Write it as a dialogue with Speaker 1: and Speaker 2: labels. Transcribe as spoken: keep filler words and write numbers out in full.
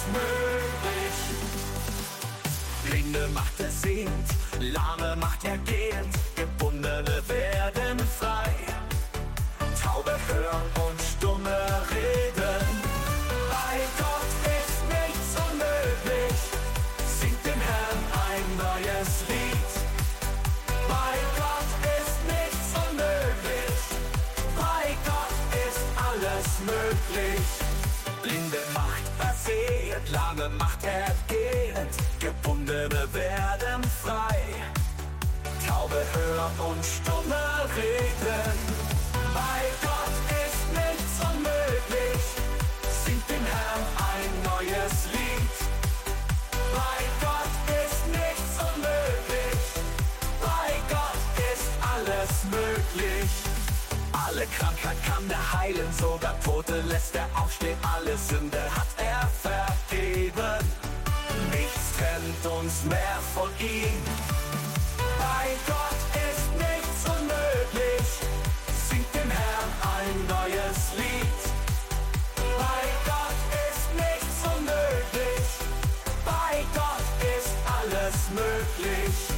Speaker 1: möglich. Blinde macht er sehend, Lahme macht er gehend, Gebundene werden frei. Taube hören und Stumme reden, bei Gott ist nichts unmöglich. Singt dem Herrn ein neues Lied. Bei Gott ist nichts unmöglich, bei Gott ist alles möglich. Blinde macht er sehend, Lahme macht er gehend, Gebundene werden frei. Taube hören und Stumme reden, bei Gott ist nichts unmöglich. Singt dem Herrn ein neues Lied. Bei Gott ist nichts unmöglich, bei Gott ist alles möglich. Alle Krankheit kann er heilen, sogar Tote lässt er aufstehen. Alle Sünde hat er vergeben, nichts trennt uns mehr von ihm. Bei Gott ist nichts unmöglich, singt dem Herrn ein neues Lied. Bei Gott ist nichts unmöglich, bei Gott ist alles möglich.